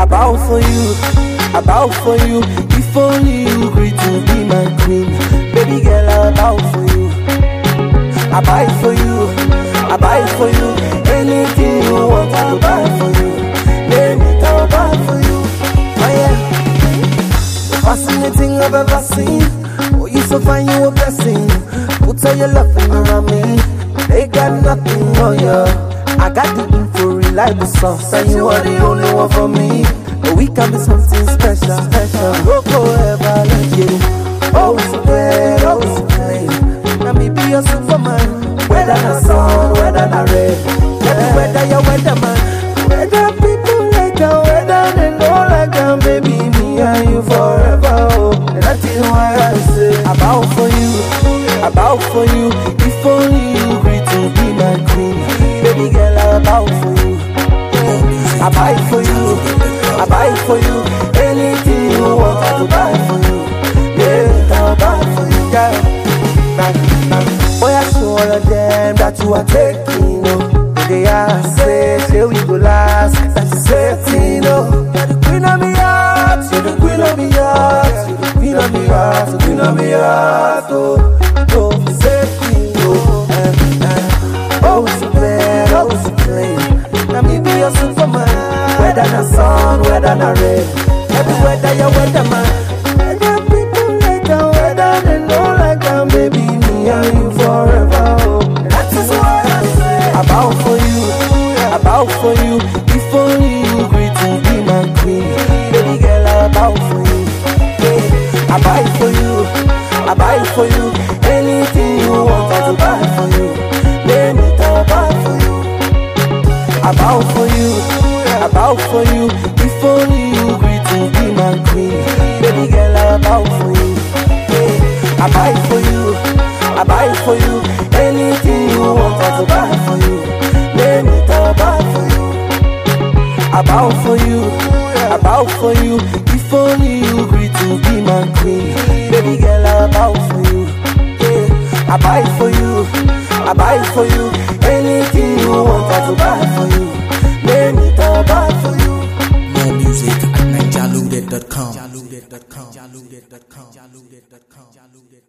bow for you, I bow for you. If only you agree to be my queen, baby girl, I bow for you. I buy for you, I buy for you. Anything you want, I will buy for you. Name it, I will buy for you. Oh yeah, the fascinating I've ever seen. Oh, you so fine, you a blessing. Put all your loving around me. They got nothing on you. I got the info, reliable sauce, and you are the only one for me. But we can be something special, special. Go forever, let's get it. Oh, so bad, oh, so plain. Let me be your superman. Whether the sun, whether the rain, whether you're weatherman, whether people like that, whether they know like that, baby, me and you forever. Oh, that is why I say I bow for you, I bow for you. If only you agree to be my queen, baby girl, I bow for you. I buy for you, I buy for you. Anything you want, I will buy for you. Yeah, I'll buy for you, girl. Boy, I show all of them that you are taking, oh. They are say, we go last. That's the same thing, oh. You're the queen of me heart, you're the queen of me heart, you're the queen of me heart, the queen of me heart, oh. Oh, the same thing, oh. Oh, so bad, oh, so plain. Let me be your superman. Whether the sun, whether the rain, every weather you're weatherman. Whether people like that, whether they know like that, baby, me and you forever. Oh, that is why I say I bow for you, I bow for you. If only you agree to be my queen, baby girl, I bow for you. Yeah, I buy for you, I buy for you. Anything you want, I will buy for you. Name it, I'll buy for you. I bow for you, I bow for you. If only you agree to be my queen, baby girl, I bow for you. Yeah, I buy for you, I buy for you. Anything you want, I will buy for you. Name it, I'll buy for you. I bow for you, I bow for you. If only you agree to be my queen, baby girl, I bow for you. Yeah, I buy for you, I buy for you. Anything you want, I will buy for you. Name it, I'll buy for you. More music at NineJaLude.com.